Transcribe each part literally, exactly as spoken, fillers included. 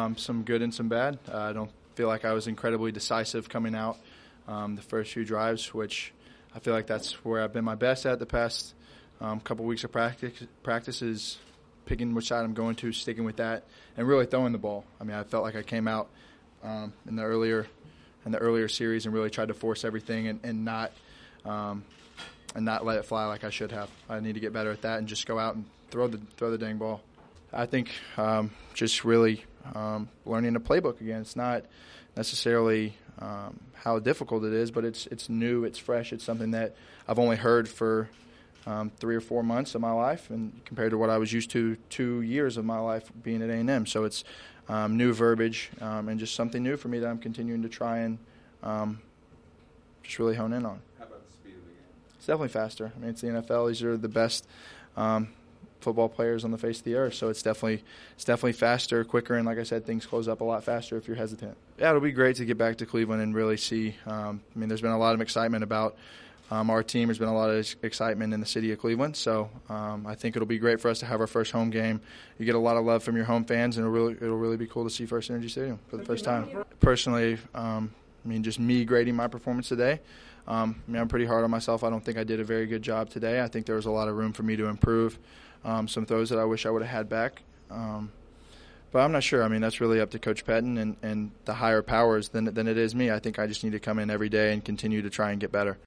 um, some good and some bad. Uh, I don't feel like I was incredibly decisive coming out um, the first few drives, which I feel like that's where I've been my best at the past um, couple weeks of practice. Practice is picking which side I'm going to, sticking with that, and really throwing the ball. I mean, I felt like I came out um, in the earlier in the earlier series and really tried to force everything and, and not um, and not let it fly like I should have. I need to get better at that and just go out and throw the throw the dang ball. I think um, just really um, learning the playbook again. It's not necessarily um, how difficult it is, but it's it's new, it's fresh, it's something that I've only heard for um, three or four months of my life, and compared to what I was used to two years of my life being at A and M. So it's um, new verbiage um, and just something new for me that I'm continuing to try and um, just really hone in on. How about the speed of the game? It's definitely faster. I mean, it's the N F L. These are the best um, football players on the face of the earth, so it's definitely it's definitely faster, quicker, and like I said, things close up a lot faster if you're hesitant. Yeah, it'll be great to get back to Cleveland and really see. Um, I mean, there's been a lot of excitement about um, our team. There's been a lot of excitement in the city of Cleveland, so um, I think it'll be great for us to have our first home game. You get a lot of love from your home fans, and it'll really it'll really be cool to see First Energy Stadium for the first time. Personally, um, I mean, just me grading my performance today. Um, I mean, I'm pretty hard on myself. I don't think I did a very good job today. I think there was a lot of room for me to improve. Um, some throws that I wish I would have had back. Um, but I'm not sure. I mean, that's really up to Coach Pettine and, and the higher powers than, than it is me. I think I just need to come in every day and continue to try and get better.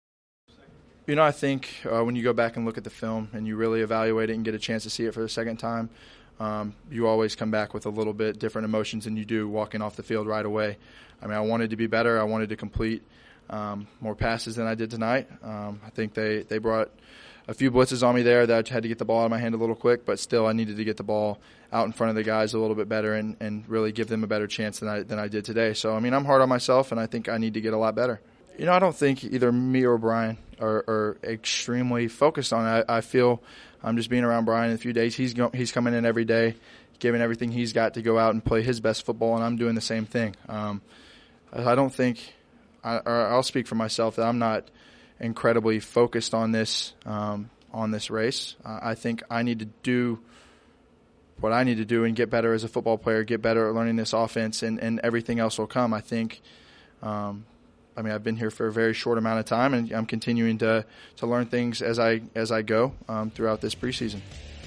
You know, I think uh, when you go back and look at the film and you really evaluate it and get a chance to see it for the second time, um, you always come back with a little bit different emotions than you do walking off the field right away. I mean, I wanted to be better. I wanted to complete um, more passes than I did tonight. Um, I think they, they brought a few blitzes on me there that I had to get the ball out of my hand a little quick, but still I needed to get the ball out in front of the guys a little bit better and, and really give them a better chance than I than I did today. So, I mean, I'm hard on myself, and I think I need to get a lot better. You know, I don't think either me or Brian are, are extremely focused on it. I, I feel I'm just being around Brian in a few days. He's go, he's coming in every day, giving everything he's got to go out and play his best football, and I'm doing the same thing. Um, I don't think I, or I'll speak for myself that I'm not incredibly focused on this um, on this race. Uh, I think I need to do what I need to do and get better as a football player, get better at learning this offense, and, and everything else will come. I think, um, I mean, I've been here for a very short amount of time, and I'm continuing to to learn things as I as I go um, throughout this preseason.